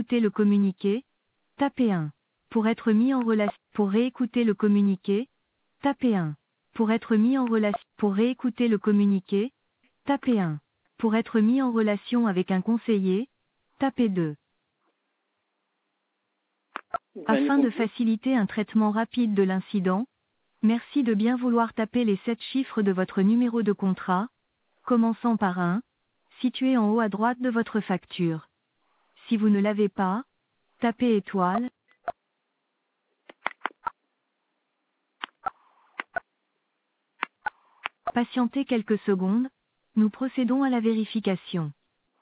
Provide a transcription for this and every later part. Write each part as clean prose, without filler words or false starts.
réécouter le communiqué, tapez 1. Pour être mis en relation, pour réécouter le communiqué, tapez 1. Pour être mis en relation, pour réécouter le communiqué, tapez 1. Pour être mis en relation avec un conseiller, tapez 2. Afin de faciliter un traitement rapide de l'incident, merci de bien vouloir taper les 7 chiffres de votre numéro de contrat, commençant par 1, situé en haut à droite de votre facture. Si vous ne l'avez pas, tapez étoile. Patientez quelques secondes, nous procédons à la vérification.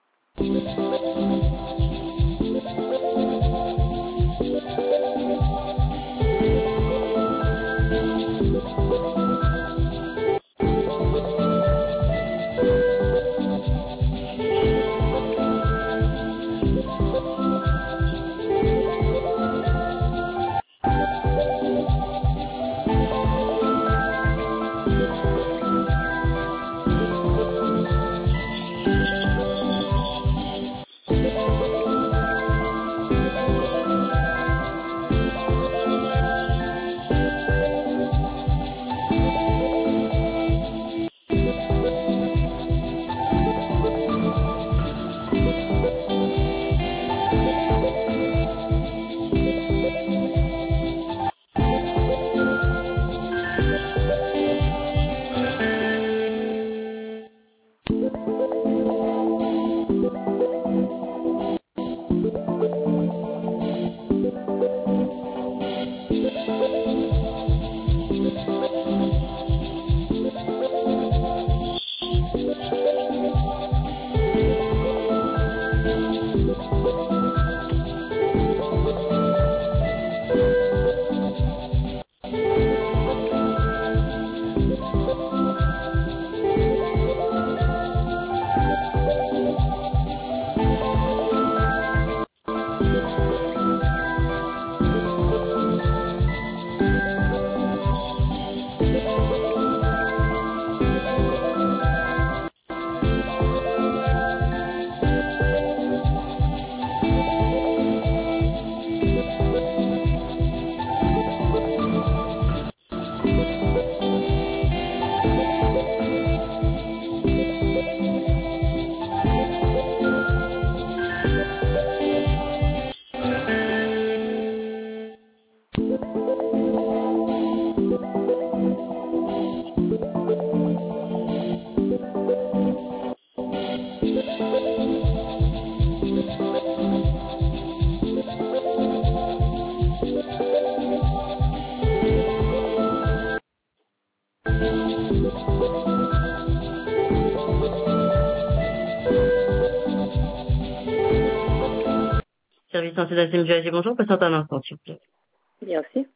Service d'installation du bonjour, patiente un instant, s'il vous plaît. Merci.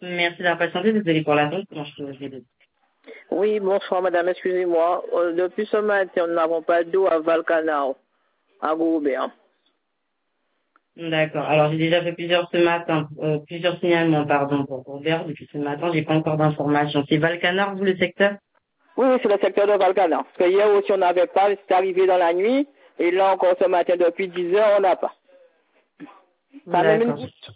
Merci d'avoir patienté, désolé pour l'attente, comment je peux vous aider? Oui, bonsoir madame, excusez-moi. Depuis ce matin, nous n'avons pas d'eau à Valcanao, à Goubert. D'accord. Alors, j'ai déjà fait plusieurs signalements, pardon, pour Robert depuis ce matin. J'ai pas encore d'informations. C'est Valcanard, vous, le secteur? Oui, oui, c'est le secteur de Valcanao. Parce que hier aussi, on n'avait pas, c'est arrivé dans la nuit. Et là encore ce matin, depuis 10 heures, on n'a pas. Pas même une D'accord. goutte.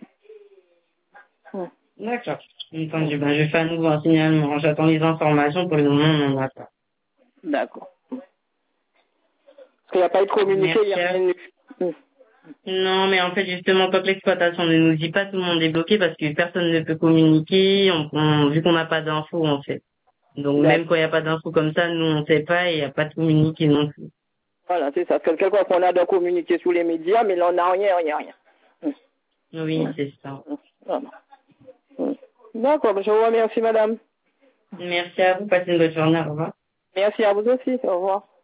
D'accord. Entendu. Ben, je fais à nouveau un signalement. J'attends les informations. Pour le moment, on n'en a pas. D'accord. Parce qu'il n'y a pas eu de communiqué, il n'y Merci a à rien eu. Non, mais en fait, justement, tant que l'exploitation ne nous dit pas, tout le monde est bloqué parce que personne ne peut communiquer, vu qu'on n'a pas d'infos, en fait. Donc, même D'accord. quand il n'y a pas d'infos comme ça, nous, on ne sait pas et il n'y a pas de communiqué non plus. Voilà, c'est ça. Parce que quelquefois qu'on a de communiquer sur les médias, mais là, on n'a rien, rien, rien. Oui, c'est ça. Voilà. D'accord, je vous remercie, madame. Merci à vous. Passez une bonne journée. Au revoir. Merci à vous aussi. Au revoir.